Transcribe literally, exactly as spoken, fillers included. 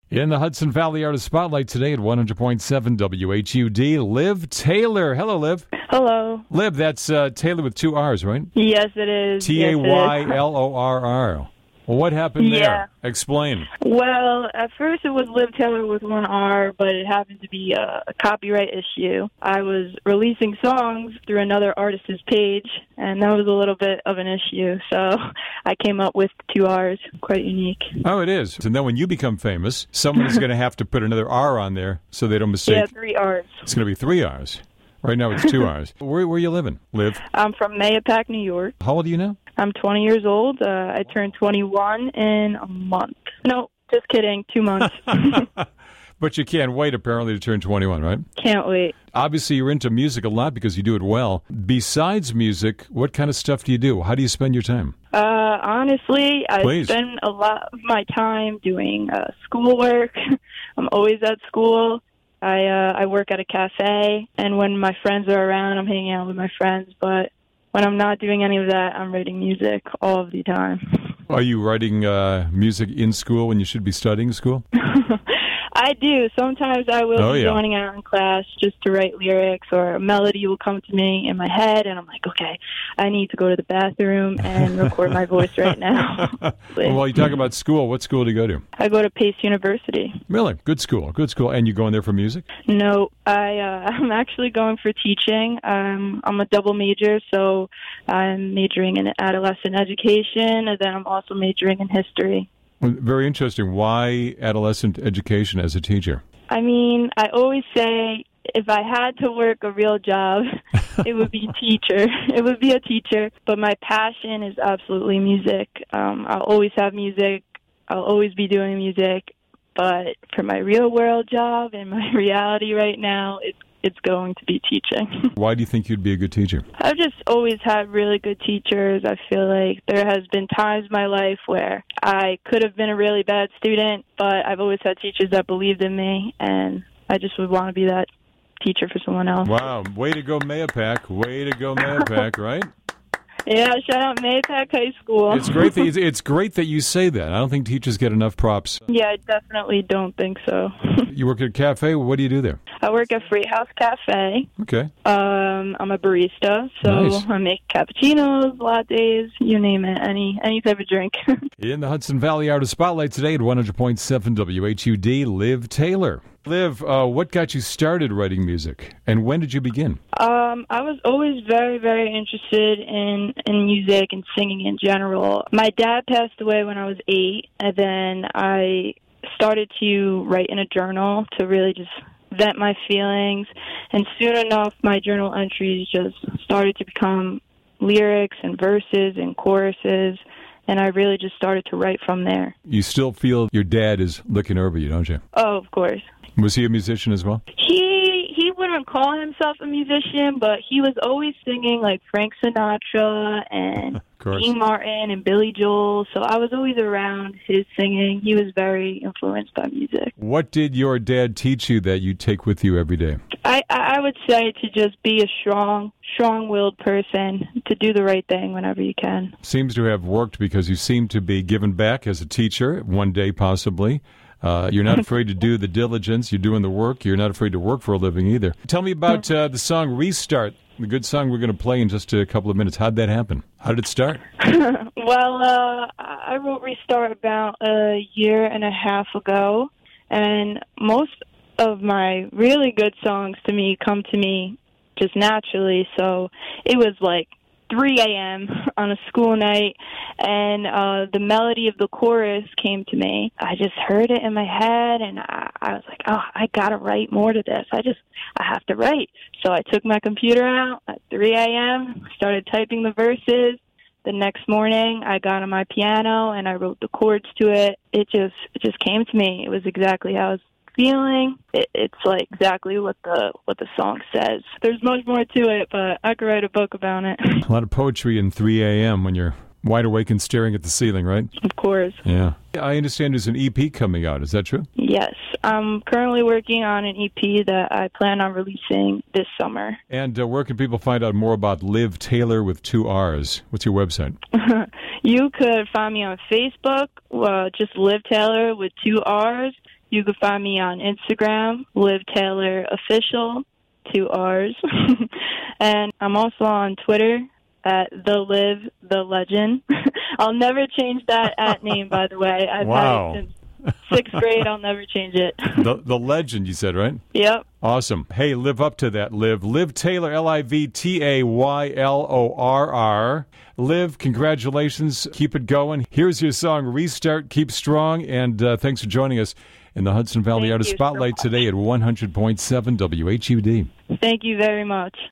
In the Hudson Valley Artist Spotlight today at one hundred point seven W H U D, Liv Taylor. Hello, Liv. Hello. Liv, that's uh, Taylor with two R's, right? Yes, it is. T A Y L O R R. Well, what happened Yeah. there? Explain. Well, at first it was Liv Taylor with one R, but it happened to be a, a copyright issue. I was releasing songs through another artist's page, and that was a little bit of an issue. So I came up with two R's. Quite unique. Oh, it is. And then when you become famous, someone is going to have to put another R on there so they don't mistake. Yeah, three R's. It's going to be three R's. Right now it's two R's. Where, where are you living, Liv? I'm from Mahopac, New York. How old are you now? I'm twenty years old. Uh, I turned twenty-one in a month. No, just kidding. Two months. But you can't wait, apparently, to turn twenty-one, right? Can't wait. Obviously, you're into music a lot because you do it well. Besides music, what kind of stuff do you do? How do you spend your time? Uh, honestly, I Please. spend a lot of my time doing uh, schoolwork. I'm always at school. I uh, I work at a cafe, and when my friends are around, I'm hanging out with my friends. But when I'm not doing any of that, I'm writing music all of the time. Are you writing uh, music in school when you should be studying school? I do. Sometimes I will Oh, be yeah. joining out in class just to write lyrics, or a melody will come to me in my head, and I'm like, okay, I need to go to the bathroom and record my voice right now. Well, while you talk about school, what school do you go to? I go to Pace University. Really? Good school. Good school. And you going there for music? No, I, uh, I'm actually going for teaching. Um, I'm a double major, so I'm majoring in adolescent education, and then I'm also majoring in history. Well, very interesting. Why adolescent education as a teacher? I mean, I always say if I had to work a real job, it would be teacher. It would be a teacher. But my passion is absolutely music. Um, I'll always have music. I'll always be doing music. But for my real world job and my reality right now, it's it's going to be teaching. Why do you think you'd be a good teacher? I've just always had really good teachers. I feel like there has been times in my life where I could have been a really bad student, but I've always had teachers that believed in me, and I just would want to be that teacher for someone else. Wow. Way to go, Mahopac. Way to go, Mahopac, right? Yeah, shout out Mahopac High School. It's great that you, it's great that you say that. I don't think teachers get enough props. Yeah, I definitely don't think so. You work at a cafe. What do you do there? I work at Freight House Cafe. Okay. Um, I'm a barista, so Nice. I make cappuccinos, lattes, you name it, any any type of drink. In the Hudson Valley Artist Spotlight today at one hundred point seven W H U D, Liv Taylor. Liv, uh, what got you started writing music, and when did you begin? Um, I was always very, very interested in, in music and singing in general. My dad passed away when I was eight, and then I started to write in a journal to really just vent my feelings, and soon enough, my journal entries just started to become lyrics and verses and choruses, and I really just started to write from there. You still feel your dad is looking over you, don't you? Oh, of course. Was he a musician as well? He he wouldn't call himself a musician, but he was always singing like Frank Sinatra and Of course. Dean Martin and Billy Joel. So I was always around his singing. He was very influenced by music. What did your dad teach you that you take with you every day? I I would say to just be a strong, strong-willed person, to do the right thing whenever you can. Seems to have worked because you seem to be given back as a teacher, one day possibly. Uh, you're not afraid to do the diligence. You're doing the work. You're not afraid to work for a living either. Tell me about uh, the song Restart, the good song we're going to play in just a couple of minutes. How'd that happen? How did it start? Well, uh, I wrote Restart about a year and a half ago, and most of my really good songs to me come to me just naturally, so it was like three a.m. on a school night, and uh, the melody of the chorus came to me. I just heard it in my head, and I, I was like, oh, I got to write more to this. I just, I have to write. So I took my computer out at three a.m., started typing the verses. The next morning, I got on my piano, and I wrote the chords to it. It just, it just came to me. It was exactly how I was feeling. It, it's like exactly what the what the song says. There's much more to it, but I could write a book about it. A lot of poetry in three a.m. when you're wide awake and staring at the ceiling, right? Of course. Yeah. I understand there's an E P coming out. Is that true? Yes. I'm currently working on an E P that I plan on releasing this summer. And uh, where can people find out more about Liv Taylor with two R's? What's your website? You could find me on Facebook, uh, just Liv Taylor with two R's. You can find me on Instagram, Liv Taylor Official, two R's. And I'm also on Twitter at The Liv The Legend. I'll never change that at name, by the way. I've wow. had it since sixth grade. I'll never change it. the the legend, you said, right? Yep. Awesome. Hey, live up to that, Liv. Liv Taylor, L I V T A Y L O R R. Liv, congratulations. Keep it going. Here's your song, Restart. Keep strong. And uh, thanks for joining us in the Hudson Valley Thank Artist you so Spotlight much. today at one hundred point seven W H U D. Thank you very much.